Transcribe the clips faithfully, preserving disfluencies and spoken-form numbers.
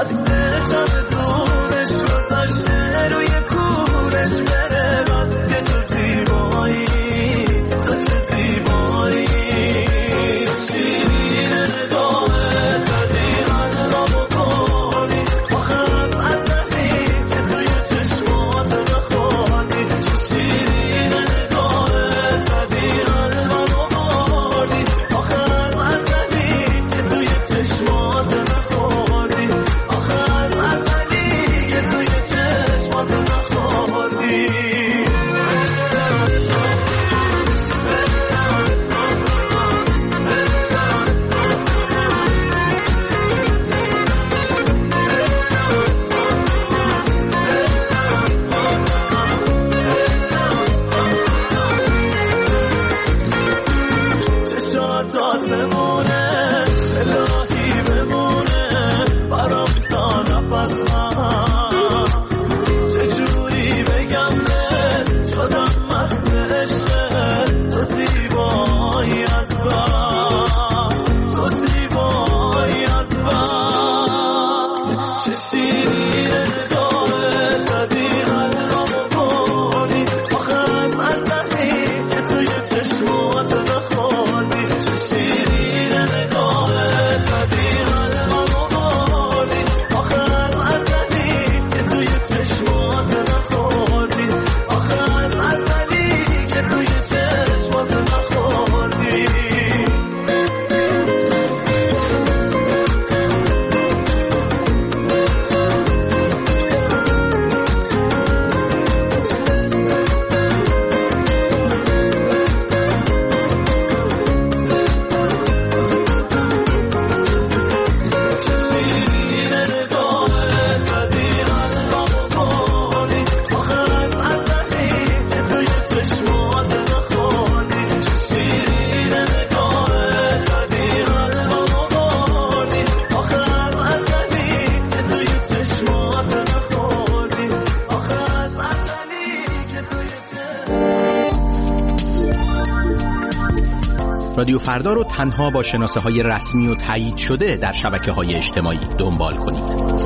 رادیو فردا رو تنها با شناسه های رسمی و تایید شده در شبکه های اجتماعی دنبال کنید.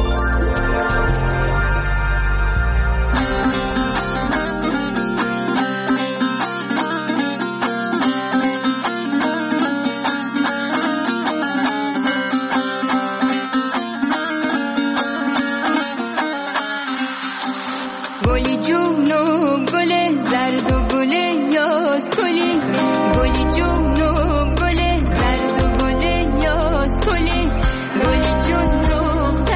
گلی جون و گل زرد و گل یاسکلی، گلی جون و گل زرد و گل یاسکلی، گلی جون دختر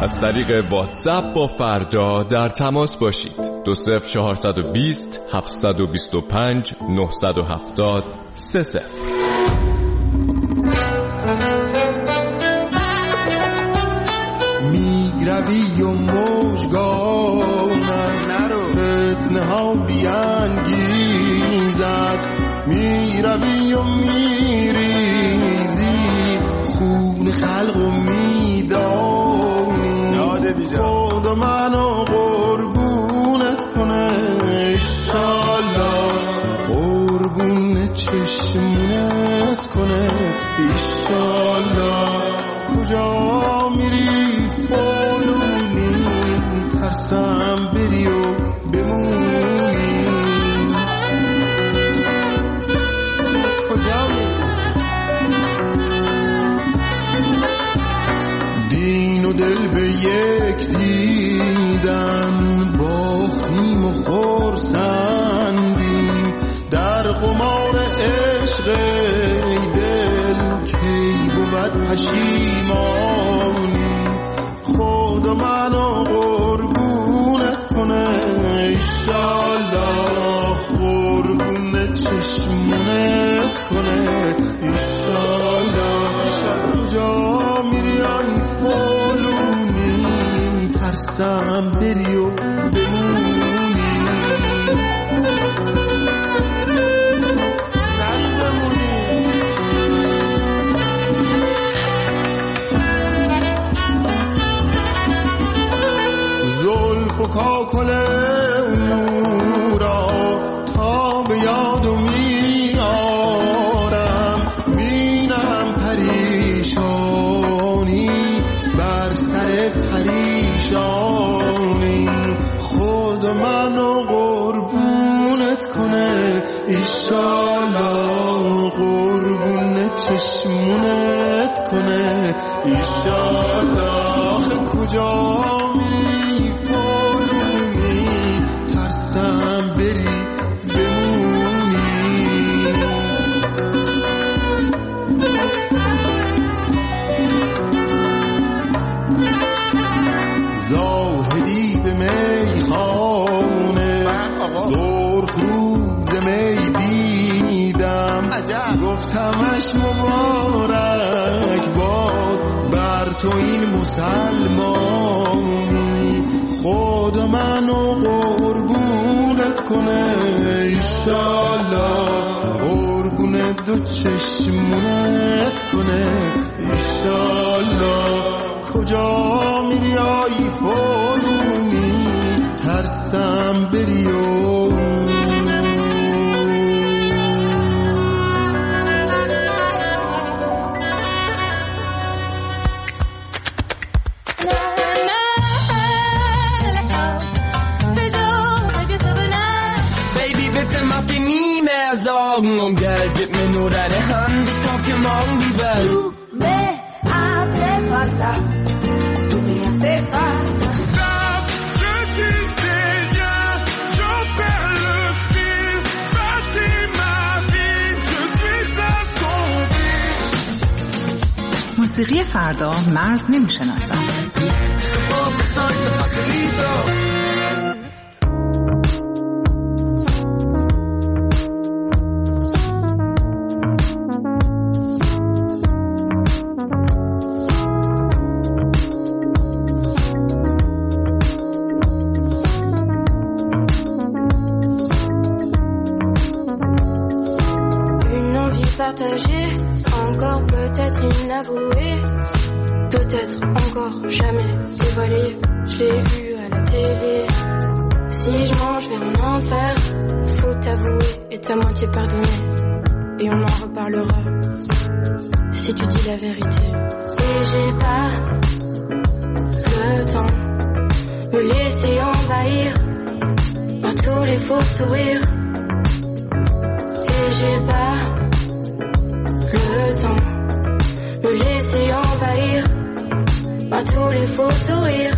از طریق واتساپ با فردا در تماس باشید. دو صفر چهارصد و بیست هفتصد و بیست و پنج نهصد و هفتاد سه صفر. میروی و مژگانم فتنه ها بیانگیزد، میروی و میریزی خون خلق و میدانی، خدا منو قربونت کنه ایشالله، قربون چشمونت کنه ایشالله. کجا میری فالونی، ترسم بری و بمونی، کجا میری؟ دین و دل به یک دیدن، باختیم و خرسندیم در قمار عشق ای دل، کی بود پشیمانی، خدا منو قربونت کنه ایشالله، قربون چشمونت کنه ایشالله. کجا میری آی فالونی، ترسم بری و بمونی، و کاکل را تا به یادو میارم، بینم پریشانی بر سر پریشانی، خدا منو قربونت کنه ایشالله، قربون چشمونت کنه ایشالله. کجا میری فالونی، ترسم بری بمونی، زاهدی به میخانه سرخ روز می دیدم، گفتمش مبارک باد بر تو این مسلمانی، خدا منو قربونت کنه ایشالله، قربون دو چشمونت کنه ایشالله. کجا میری آی فالونی، ترسم بری و Und Geld, gib mir nur deine Hand, ich kauf dir morgen die Welt. Tu me hace falta, tu me hace falta. Stop, je disais rien, je perds le fil, bâtis ma vie, je suis assombri. موسیقی فردا مرز نمیشناسد. Partagée, encore peut-être inavouée, peut-être encore jamais dévoilée. Je l'ai vu à la télé. Si je mange vers un enfer, faut t'avouer et ta moitié pardonner. Et on en reparlera si tu dis la vérité. Et j'ai pas le temps me laisser envahir par tous les faux sourires. Et j'ai pas le temps me laisser envahir par tous les faux sourires.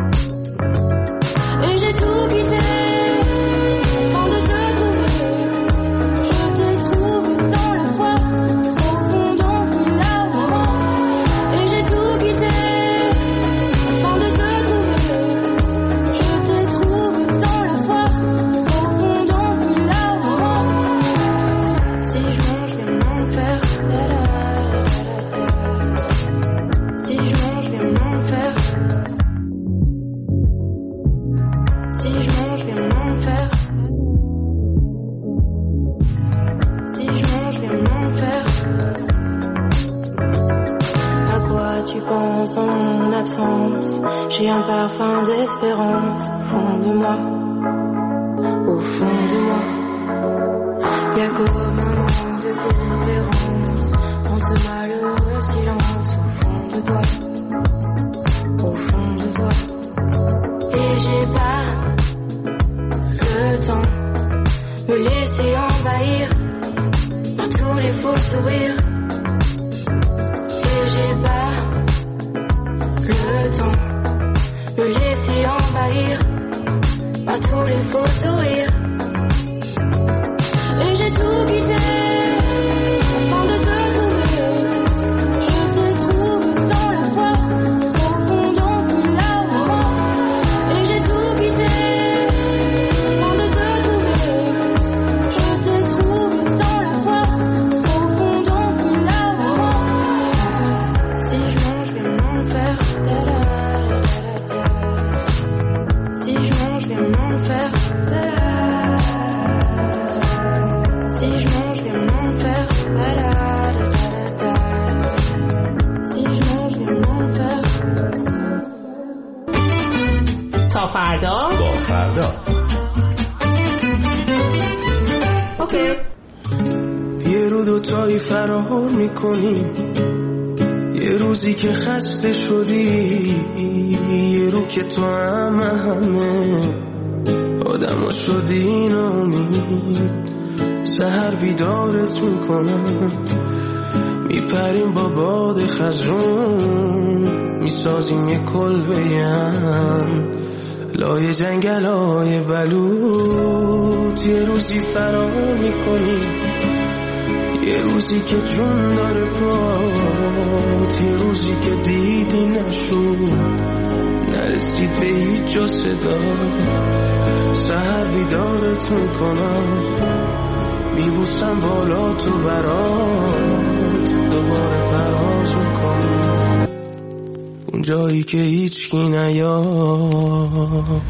Et j'ai tout quitté avant de te trouver. Je t'ai trouvé dans le froid, profond dans la mort. Et j'ai tout quitté avant de absence. J'ai un parfum d'espérance au fond de moi, au fond de moi. Y'a comme un manque de cohérence dans ce malheureux silence au fond de toi, au fond de toi. Et j'ai pas le temps me laisser envahir par tous les faux sourires. Et j'ai pas le temps me laisser envahir par tous les faux sourires. Et j'ai tout quitté afin de te trouver. Je te trouve dans la foi, au fond d'enfouir la mort. Et j'ai tout quitté afin de te trouver. Je te trouve dans la foi, au fond d'enfouir la mort. Si je mange, je vais m'en faire. Si je mange, je vais m'en faire. Si je mange, je vais m'en faire. Si je mange, je vais m'en faire. تا فردا با فردا. اوکی. یه رو دوتایی فرار میکنیم، یه روزی که خسته شدی، یه رو که تو همه همه آدم ها شدی نامید. سحر بیدارت میکنم، میپریم با باد خزرون، میسازیم یه کلبه‌ام لای جنگل های بلوط. یه روزی فرار میکنیم، یه روزی که جون داره پات، یه روزی که دیدی نشد، نرسید به هیچ جا صدا. سحر بیدارت میکنم، میبوسم بالا تو برات، دوباره پرواز میکنم اون جایی که هیچکی نیاد.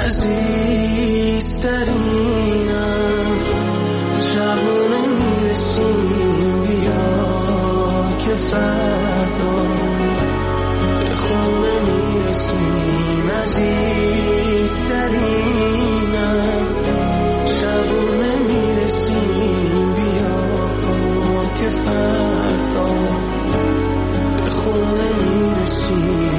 عزیزترینم شبونه میرسیم، بیا که فردا به خونه میرسیم. عزیزترینم شبونه میرسیم، بیا که فردا به خونه میرسیم.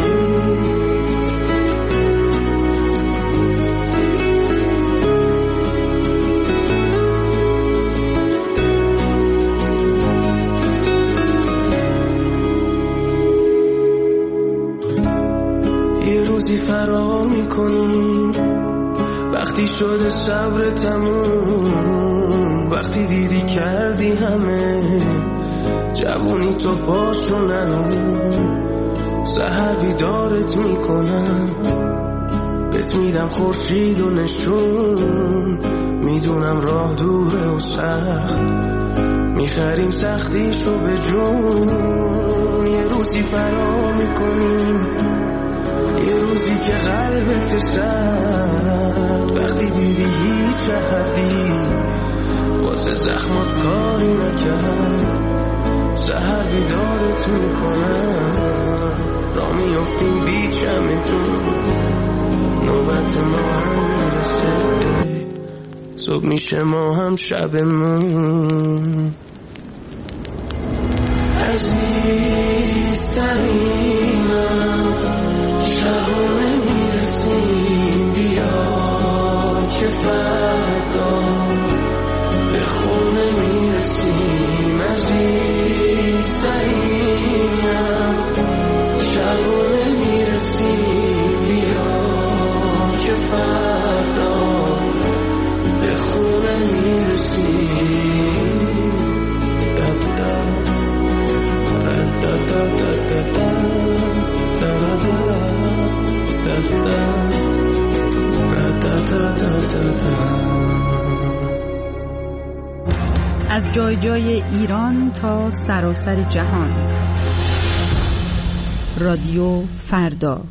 یه روزی فرار میکنیم، وقتی شده صبر تموم، وقتی دیدی کردی همه جوونی تو پاشو نرون. سحر بیدارت میکنم، بهت میدم خورشید و نشون، میدونم راه دوره و سخت، میخریم سختیشو به جون. یه روزی فرار میکنیم، یه روزی که قلبت سرد، وقتی دیدی هیچ حدی واسه زخمات کاری نکرد. سحر بیدارت میکنم، را میافتیم بیچمتون، نوبت ما هم میرسه، صبح میشه ما هم شبمون. عزیزترینم شبونه میرسیم، بیا که فردا به خونه میرسیم. عزیزترینم شبونه میرسیم، بیا که فردا به خونه میرسیم. دا دا دا دا دا از جای جای ایران تا سراسر جهان. رادیو فردا.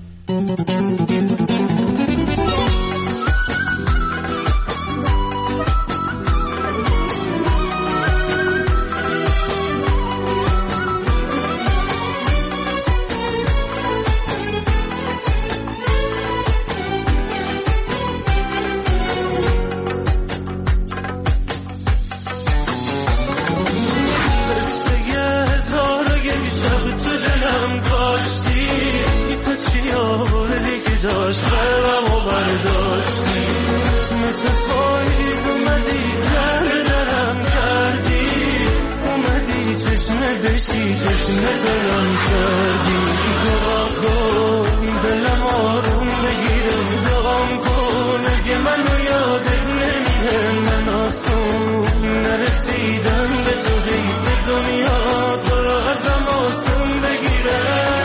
جاش قلبمو برداشتی. مثل پاییز اومدی در درم کردی، اومدی چشمه بشی چشمه دلم کردی. دعا کن دلم آروم بگیره، دعام کن اگه منو یادت نمیره. من آسون نرسیدم به تو غیب دنیا، تو رو ازم آسون بگیره.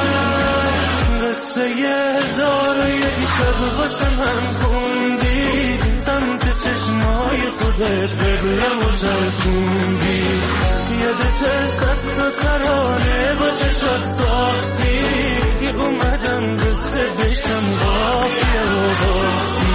قصه یه هزار و یک شب واسه من خوندی، سمت چشمای خودت قبلم و چرخوندی. یادت صد تا ترانه با چشات ساختی، اومدم قصه بشم باقی و باقی.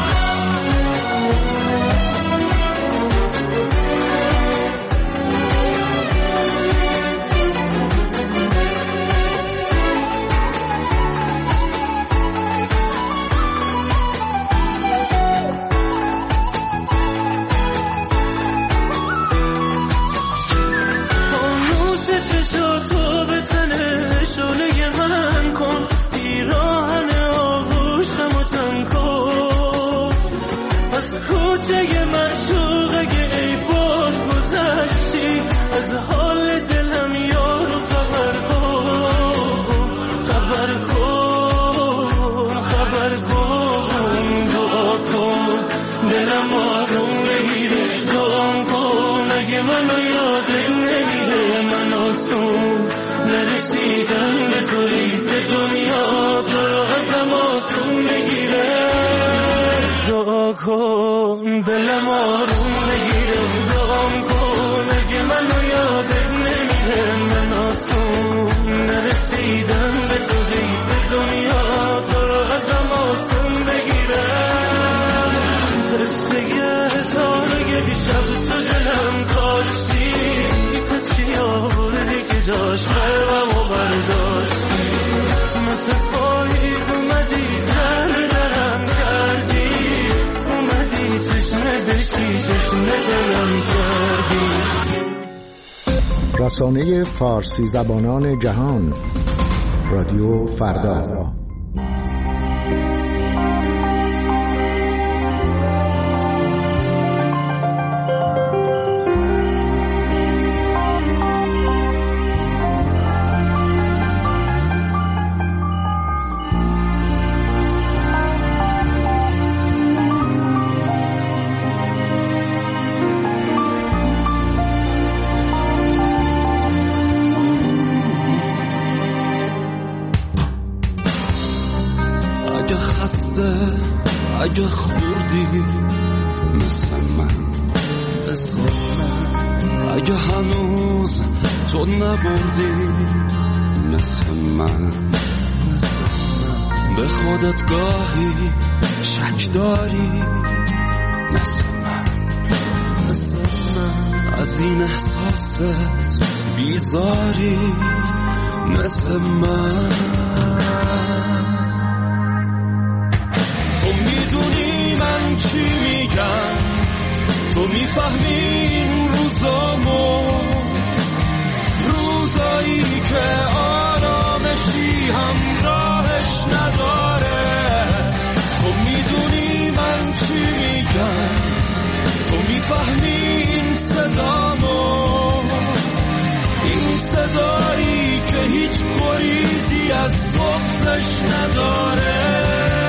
دلم آروم بگیره، دعام کن اگه منو یادت نمیره. من آسون نرسیدم به تو غیب دنیا، تو رو ازم آسون بگیره. قصه یه هزار و یک شب تو دلم کاشتی، تو چی آوردی که جاش قلبمو برداشتی. مثل پاییز اومدی در درم کردی، چشمه بشی چشمه دلم کردی. رسانه فارسی زبانان جهان، رادیو فردا. اگه خوردی مثل من، مثل من، اگه هنوز تو نبردی مثل من، مثل من، به خودت گاهی شک داری مثل من، مثل من، از این احساست بیزاری مثل من. میدونی من چی میگم، تو میفهمی این روزامو، روزایی که آرامشی همراهش نداره. تو میدونی من چی میگم، تو میفهمی این صدامو، این صدایی که هیچ گریزی از بغضش نداره.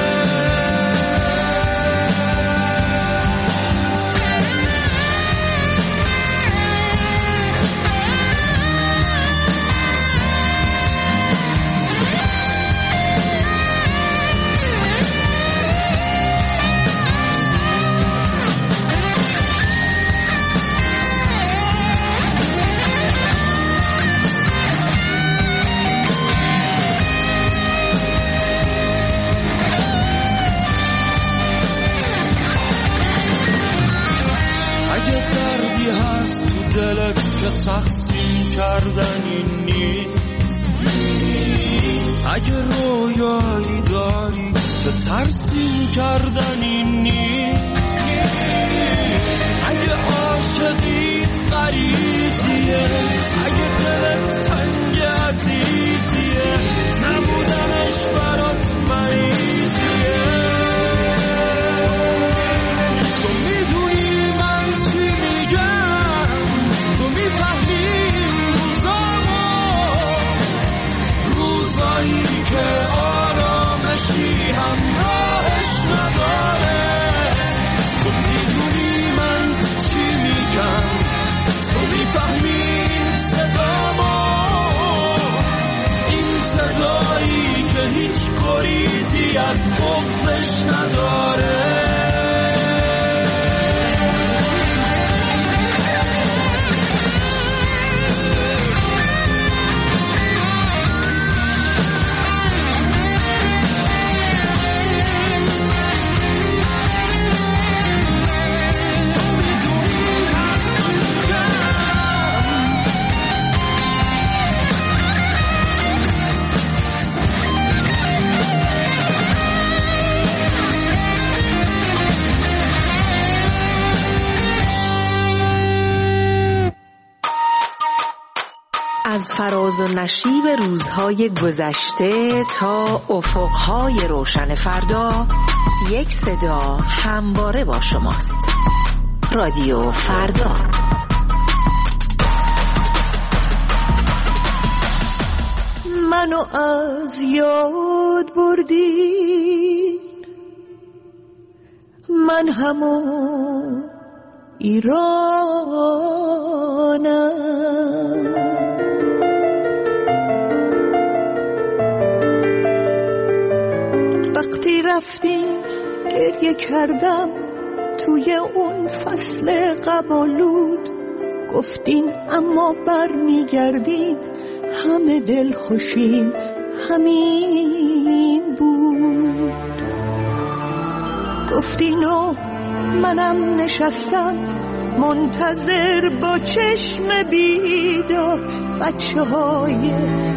دلت که تقسیم کردنی نیست، اگه رویایی داری که ترسیم کردنی نیست، اگه عاشقیت غریزیه، اگه دلت تنگ عزیزیه، نبودنش برات مریضیه. حالی از بغضش نداره. از فراز و نشیب روزهای گذشته تا افقهای روشن فردا، یک صدا همواره با شماست. رادیو فردا. منو از یاد بردی، من همون ایرانم. وقتی رفتیم گریه کردم توی اون فصل قبالود، گفتین اما بر میگردین همه دل خوشیم همین بود. گفتین و منم نشستم منتظر با چشم بیدار، بچه های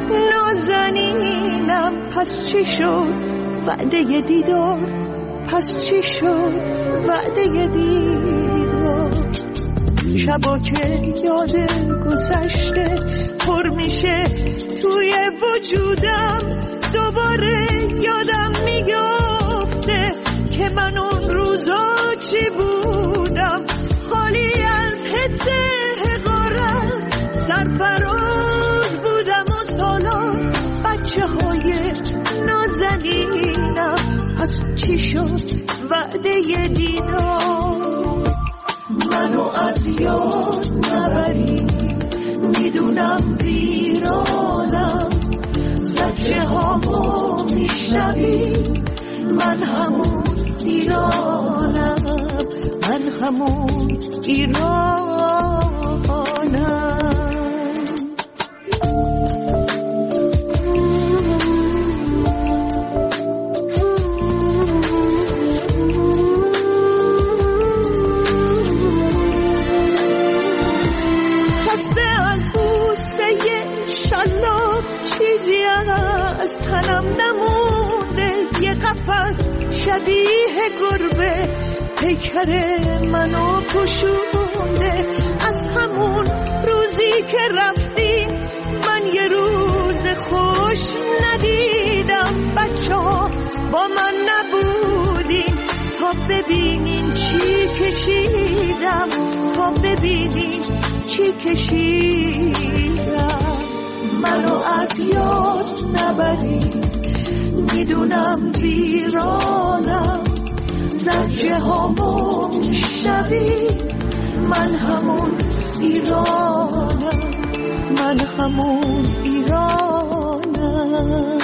نازنینم پس چی شد وعده دیدار، پس چی شد وعده دیدار. شبا که یاد گذشته پر میشه توی وجودم، دوباره یادم میفته که من اون روزا چی بودم، خالی از حس حقارت، سرفراز بودم و سالان بچه های نازنینم، پس چی شد وعده دیدار. منو از یاد نبری، میدونم ویرانم، زجه هامو میشنوی، من همون ایرانم، من همون ایرانم. از تنم نمونده یه قفس شبیه گربه، پیکر منو پوشونده. از همون روزی که رفتیم من یه روز خوش ندیدم، بچه ها با من نبودین تا ببینین چی کشیدم، تا ببینین چی کشیدم. منو از یاد نبری، میدونم ویرانم، زجه هامو میشنوی، من همون ایرانم، من همون ایرانم.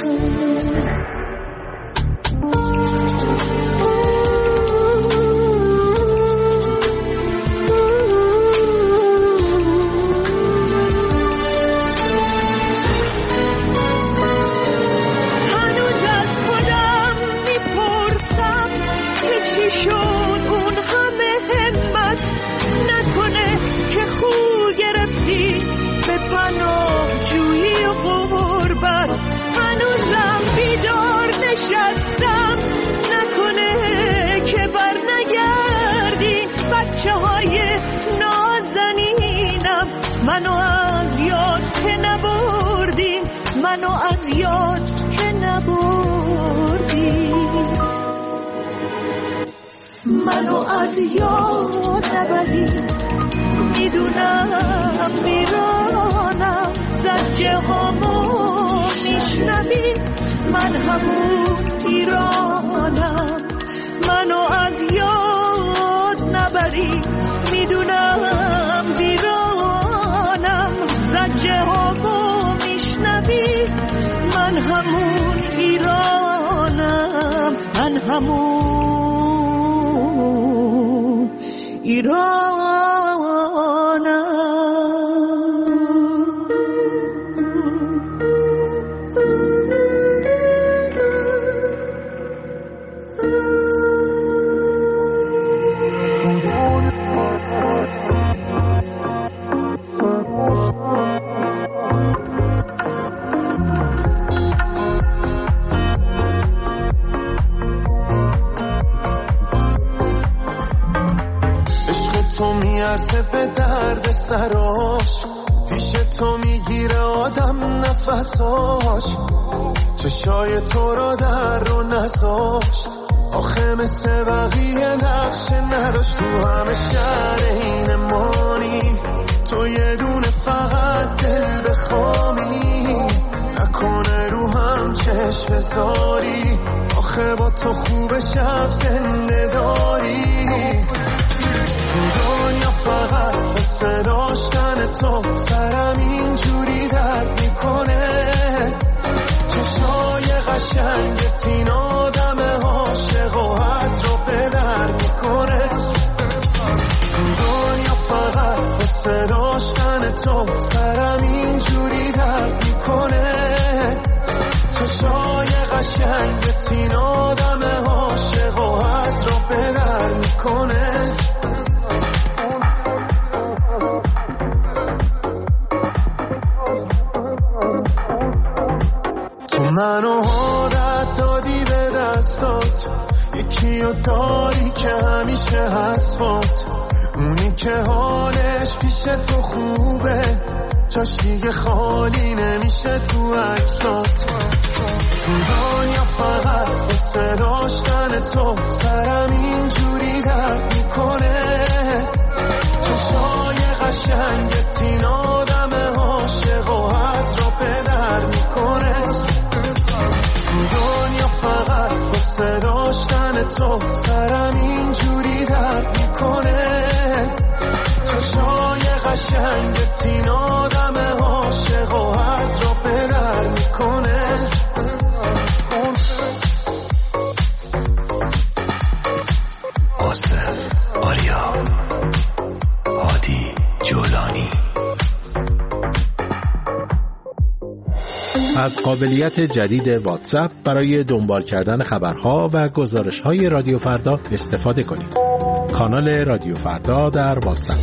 منو از یاد که نبردیم، منو از یاد که نبردیم، منو از یاد نبریم. میدونم میرانم، زجه هامو میشنوی، من همون ایرانم. منو از یاد نبری، میدونم ویرانم، زجه هامو میشنوی، من همون ایرانم، من همون ایرانم. تو میارزه به درد سراش، پیش تو میگیره آدم نفساش، چشای تو را در رو نذاشت، آخه مثل بقیه نقش نداشت، تو همه شهر این مانی، تو یه دونه فقط دل بخوامی، نکنه رو هم چشم بذاری، آخه با تو خوب شب زنده داری. دنیا فقط بسه داشتن تو، سرم اینجوری درد میکنه، چشای قشنگت این آدم عاشق و هست رو به در میکنه. دنیا فقط بسه داشتن تو، سرم اینجوری درد میکنه، چشای قشنگت این آدم عاشق و هست رو به در میکنه. منو عادت دادی به دستات، یکی رو داری که همیشه هست، اونی که حالش پیش تو خوبه، جاش دیگه خالی نمیشه تو عکسات. دنیا فقط بسه داشتن تو، سرم اینجوری درد میکنه، چشای قشنگت این آدم عاشق و هست رو به در میکنه. دنیا فقط بسه داشتن تو، سرم اینجوری درد میکنه، چشای قشنگت این آدم عاشق و هست رو به در میکنه. آصف آریا هادی جولانی. از قابلیت جدید واتساپ برای دنبال کردن خبرها و گزارش‌های رادیو فردا استفاده کنید. کانال رادیو فردا در واتساپ.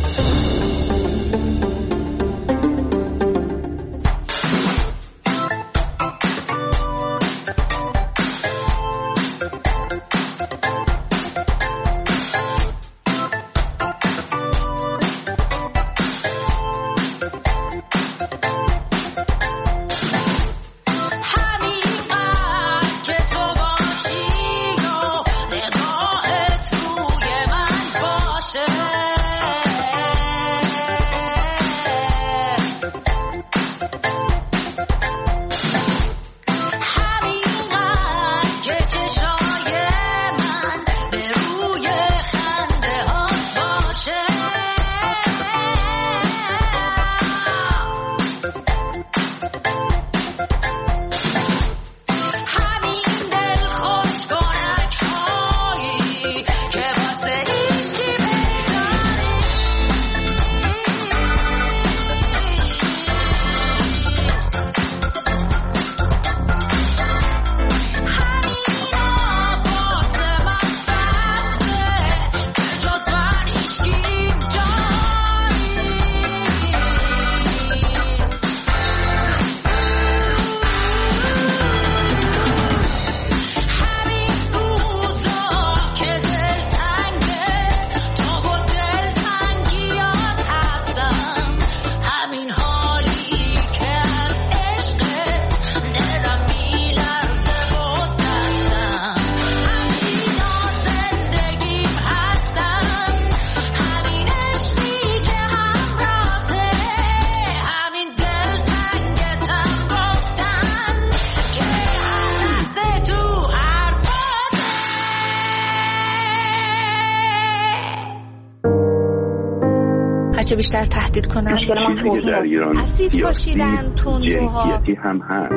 چه بیشتر تهدید کنن. مشکل ما توهین اسید پاشیدن، تندروها جنسیتی هم هست.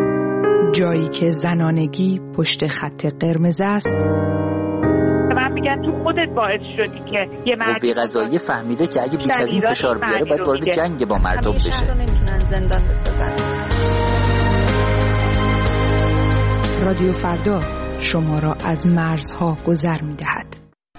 جایی که زنانگی پشت خط قرمز است. من میگن تو خودت باعث شدی که یه مرد قوه قضاییه فهمیده که اگه بیش از این فشار بیاره باید وارد جنگ با مردم بشه. نمیتونن زندان بسازن. رادیو فردا شما را از مرزها گذر می‌دهد.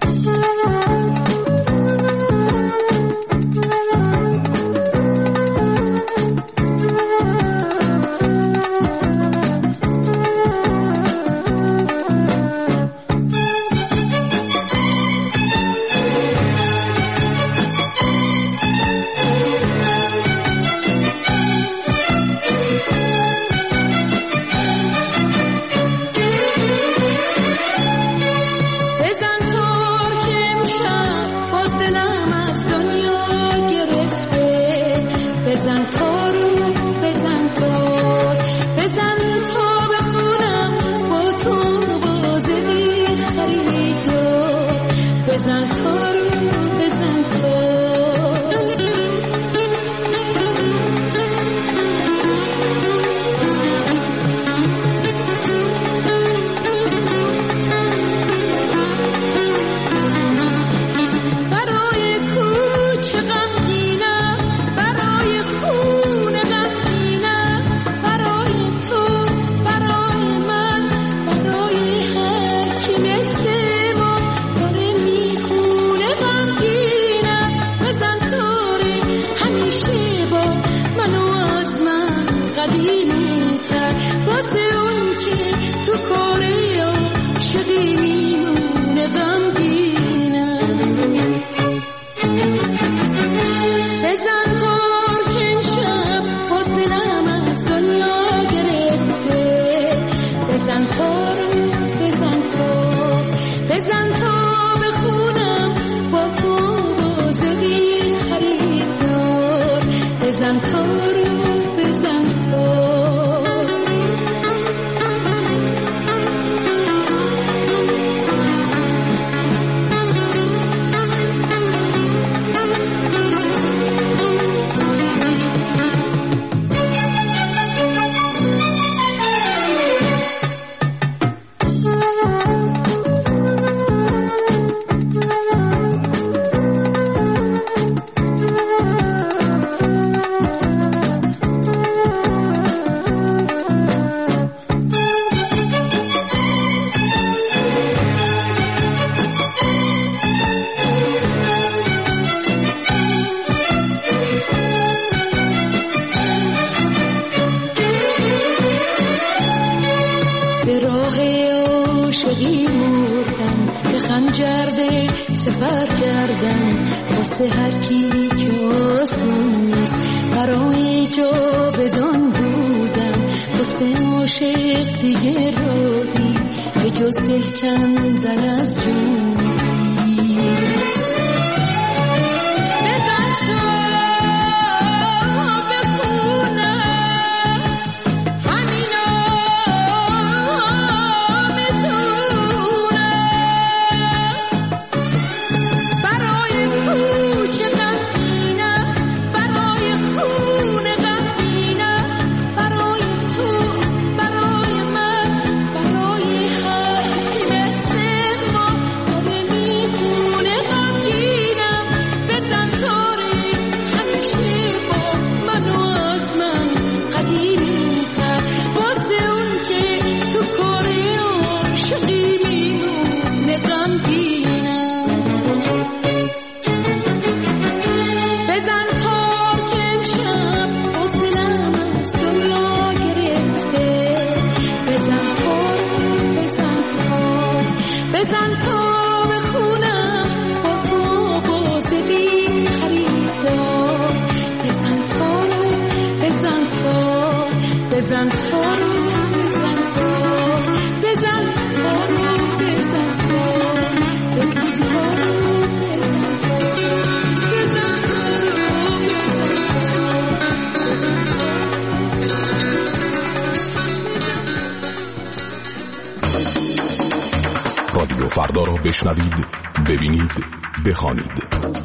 رادیو فردا را بشنوید، ببینید، بخوانید.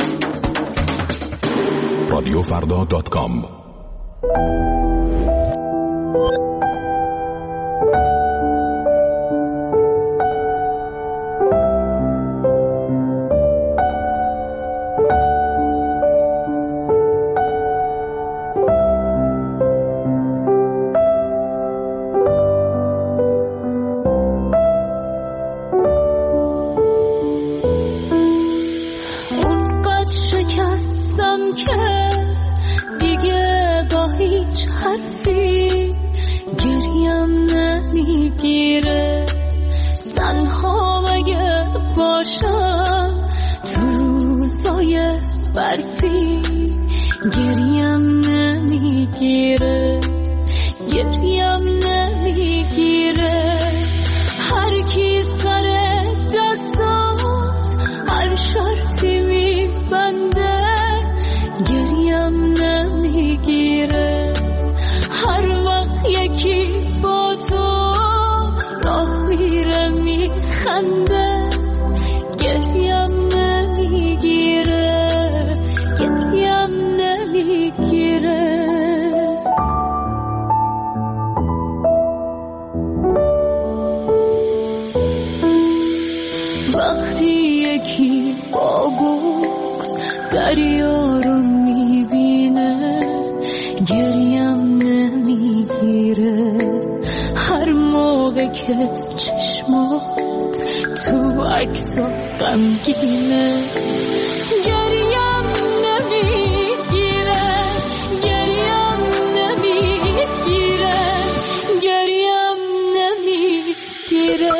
رادیو فردا دات کام باشم تو روزای برفی گریم نمیگیره گریم نمیگیره هر کی سر دستات هر شرطی میبنده گریم نمیگیره هر وقت یکی با تو راه میره میخنده گریم نمیگیره گریم نمیگیره وقتی یکی با بغض دریا رو میبینه گریم نمیگیره هر موقع که چشمات تو عکسا غمگینه گریم نمیگیره گریم نمیگیره گریم نمیگیره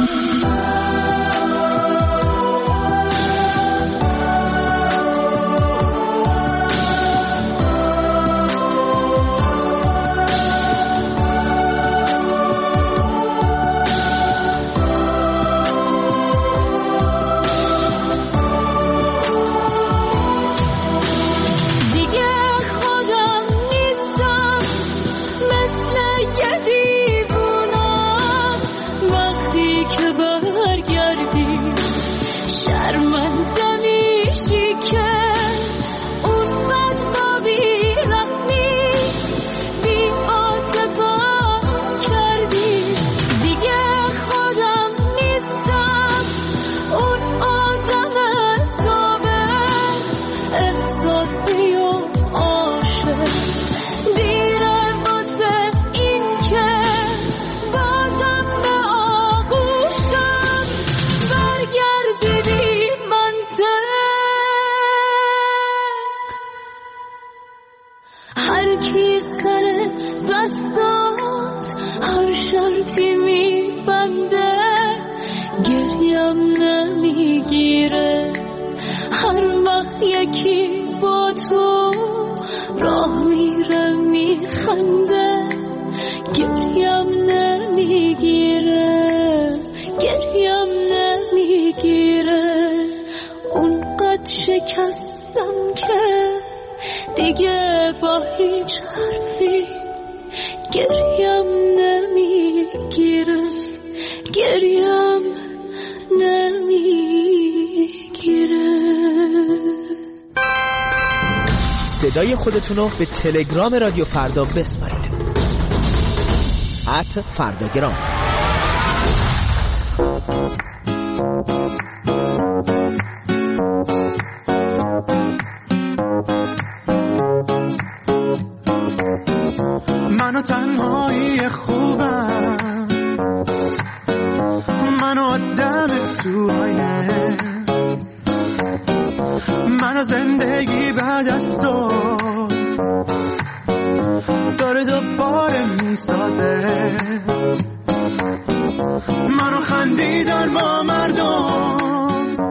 هر کی سر دستات هر شرطی میبنده گریم نمیگیره هر وقت یکی با تو راه میره میخنده گریم نمیگیره گریم نمیگیره اونقدر شکستم که دیگه با هیچ حرفی گریم نمیگیره گریم نمیگیره. صدای خودتونو به تلگرام رادیو فردا بسپارید ات فرداگرام. منو تنهایی خوبم منو آدم تو آینه منو زندگی بعد از تو داره دوباره میسازه منو خندیدن با مردم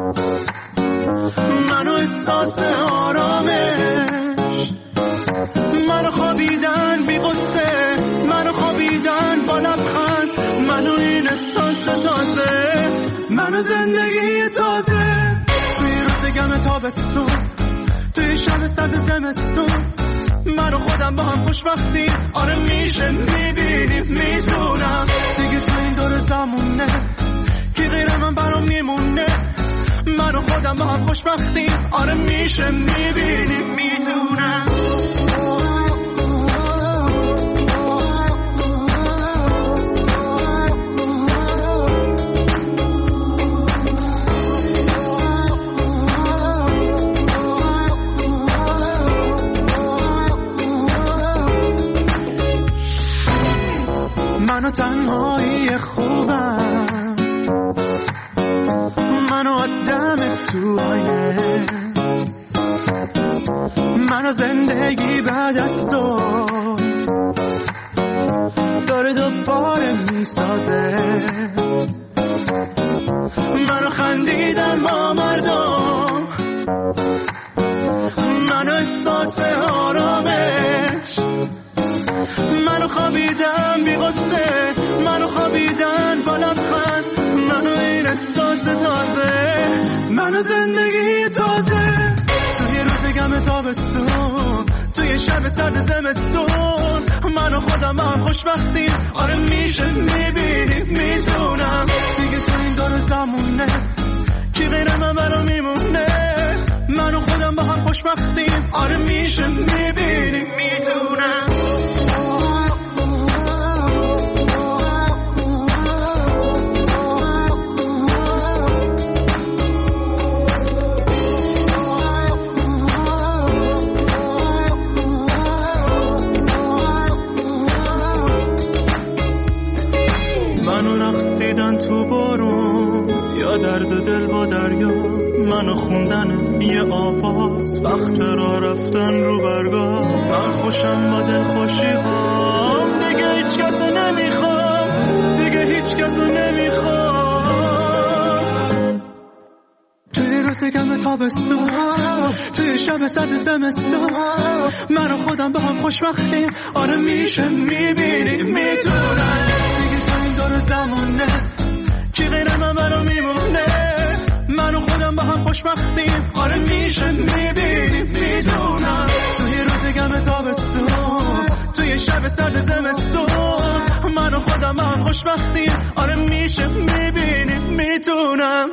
منو احساس آرامش منو خوابیدن بی غصه منو خوابیدن با لبخند منو این احساس تازه منو زندگی تازه توی روز گم تابستون توی شب سرد زمستون منو خودم با هم خوشبختی آره میشه میبینیم میتونم دیگه تو این دور زمونه کی غیر من برام میمونه منو خودم با هم خوشبختی آره میشه میبینیم میتونم منو تنهایی خوبم منو آدم تو آینه منو زندگی بعد از تو داره دوباره میسازه منو خندیدن خودم با هم خوشبختیم. آره میشه میبینی میتونم دیگه تو این دور زمونه کی غیر من برا میمونه. من و خودم با هم خوشبختیم. آره میشه میبینی میتونم. تو بارون یا درد دل با دریا، منو خوندن یه آواز وقت را رفتن رو برگاه. من خوشم با دل خوشی هام دیگه هیچ کسو نمیخوام، دیگه هیچ کسو نمیخوام. توی روز گرم تابستون توی شب سرد زمستون من و خودم با هم خوشبختیم. آره میشه میبینی میتونم دیگه تو این دور زمونه کی غیر من برا میمونه. من و خودم با هم خوشبختیم. آره میشه میبینی میدونم توی روز گرم تابستون توی شب سرد زمستون من و خودم با هم خوشبختیم. آره میشه میبینی میدونم.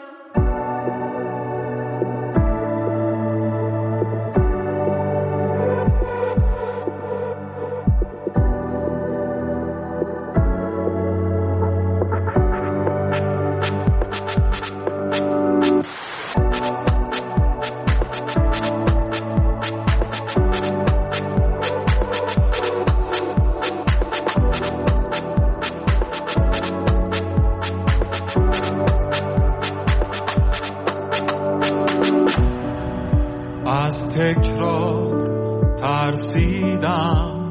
از تکرار ترسیدم،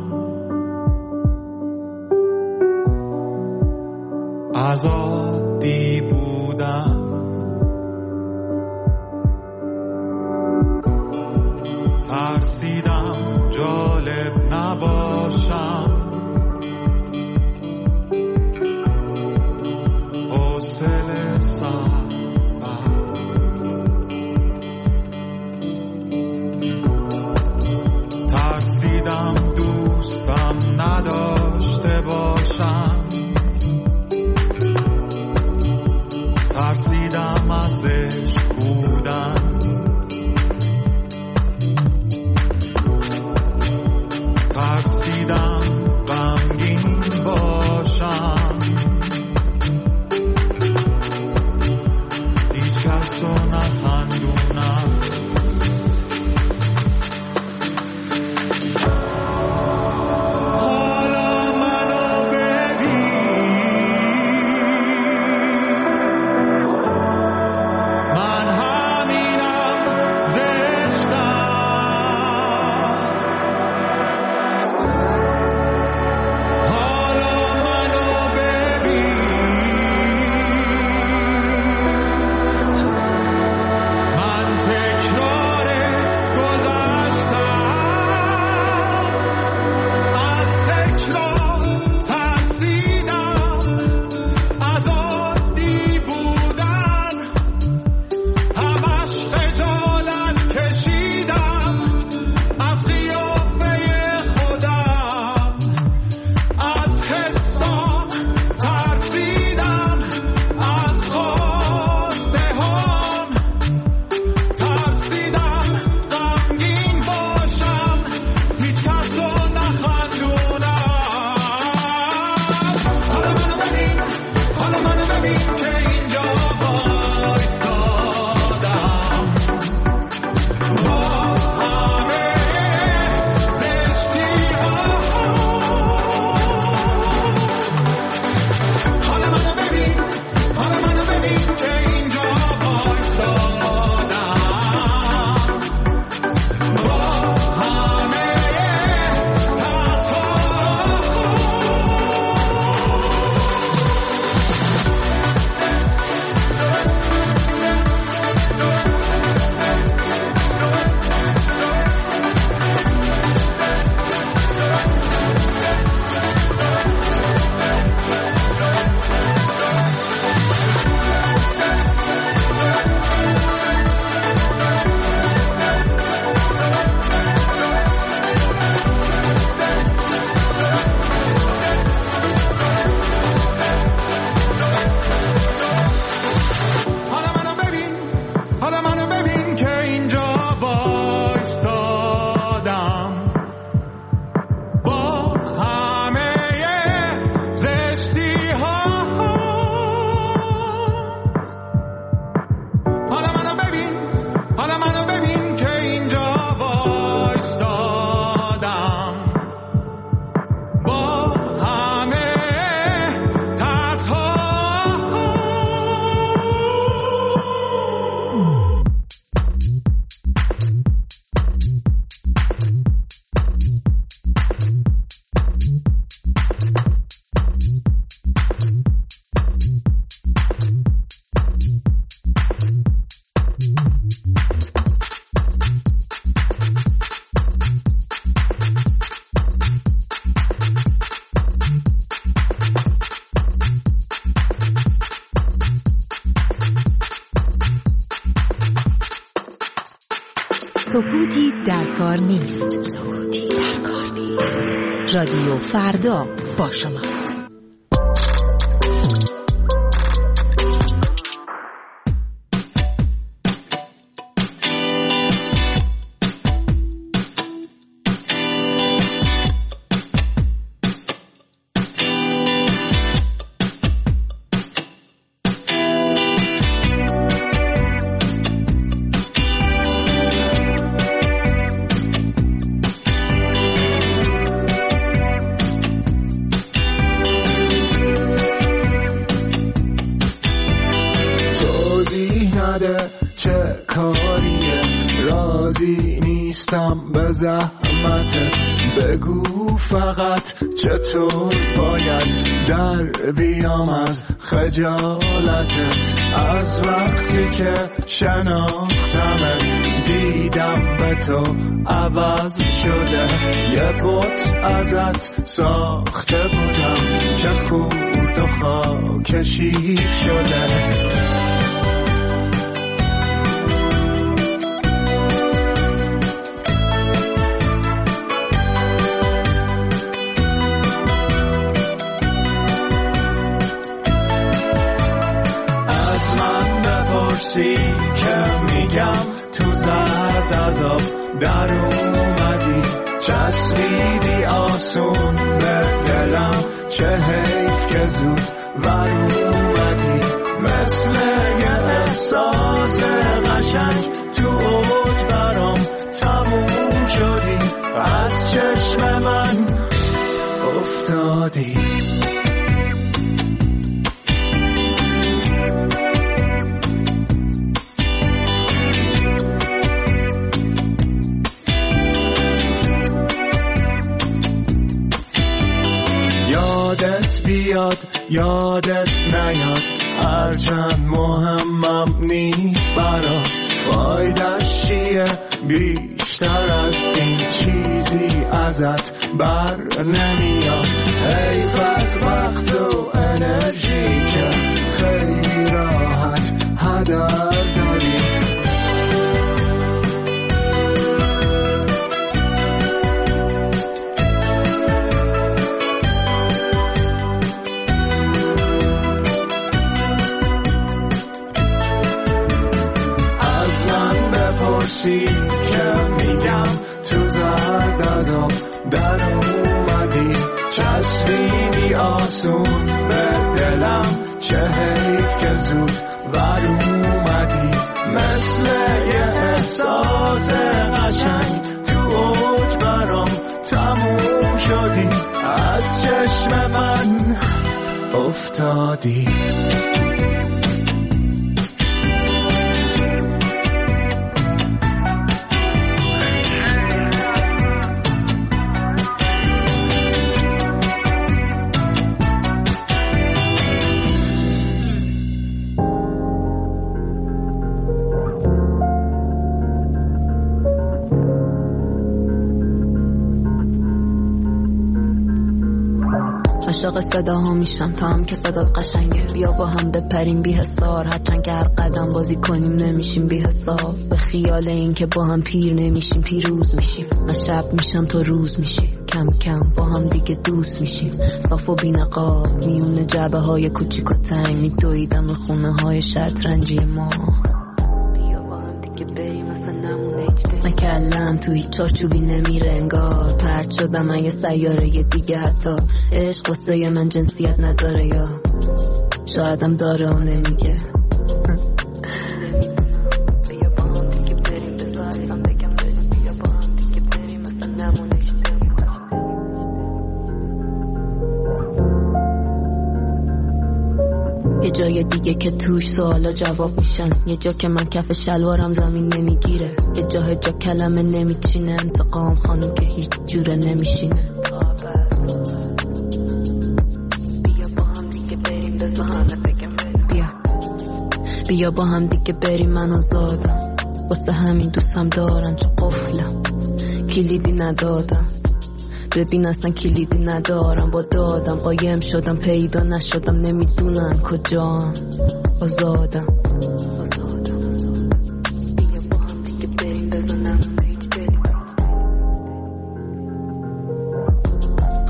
از عادی بودم، ترسیدم جالب نباشم، حوصله سر ترسیدم دوستم نداشته باشم، ترسیدم از عشق بودن، ترسیدم غمگین باشم، هیچ کس رو نخندونم. من همین سکوتی در کار نیست. سکوتی در کار نیست. رادیو فردا با شماست. چه کاریه راضی نیستم به زحمتت بگو فقط چطور باید در بیام از خجالتت از وقتی که شناختمت دیدم به تو عوض شده یه بت ازت ساخته بودم که خورد و خاکشی شده که میگم تو زرد از آب در اومدی چسبیدی آسون به دلم چه حیف که زود ور اومدی مثل یه احساس قشنگ تو اوج برام تموم شدی از چشم من افتادی بیاد یادت نیاد هرچند مهمم نیست برات فایدش چیه بیشتر از این چیزی ازت بر نمیاد حیف از وقت و انرژی که خیلی راحت هدر داری که میگم تو زرد از آب در اومدی چسبیدی آسون به دلم چه حیف که زود ور اومدی مثل یه احساس قشنگ تو اوج برام تموم شدی از چشم من افتادی عاشق صداها میشم تا هم که صدات قشنگه بیا با هم بپریم بی حسار هرچند که هر قدم بازی کنیم نمیشیم بی حساب به خیال این که با هم پیر نمیشیم پیروز میشیم من شب میشم تو روز میشی کم کم با هم دیگه دوست میشیم صاف و بی نقاب میونه جعبه های کوچیک و تنگ میدویدم به خونه های شطرنجی ما من کلم توی چارچوبی نمیره انگار پرد شدم من یه سیاره دیگه حتی عشق قصه من جنسیت نداره یا شایدم داره و نمیگه یه جای دیگه که توش سوالا جواب میشن یه جا که من کف شلوارم زمین نمیگیره یه جا جا کلمه نمیچینه انتقام خانم که هیچ جوره نمیشینه بیا با هم دیگه بریم بزنه بگم بیا بیا با هم دیگه بریم من آزادم واسه همین دوستم دارن تو قفلم کلیدی ندادم ببین اصلا کلیدی ندارم با دادم قایم شدم پیدا نشدم نمیدونم کجام آزادم آزادم بیا با هم دیگه بریم بزنم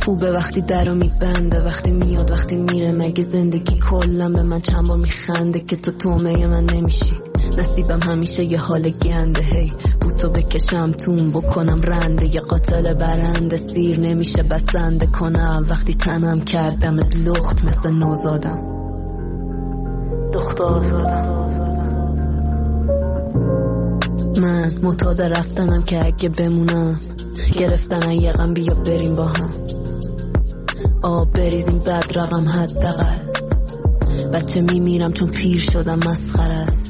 خوبه وقتی درو میبنده، وقتی میاد وقتی میره، مگه زندگی کلم به من چند بار میخنده که تو تومه من نمیشی. نصیبم همیشه یه حال گنده، هی بوتو بکشم تون بکنم رنده، یه قاتل برنده سیر نمیشه بسنده کنم. وقتی تنم کردم لخت مثل نوزادم، دخت آزادم. من معتاد رفتنم که اگه بمونم گرفتن یه غم، بیا بریم با هم آب بریزیم بد رقم حداقل. بچه میمیرم چون پیر شدم مسخره است،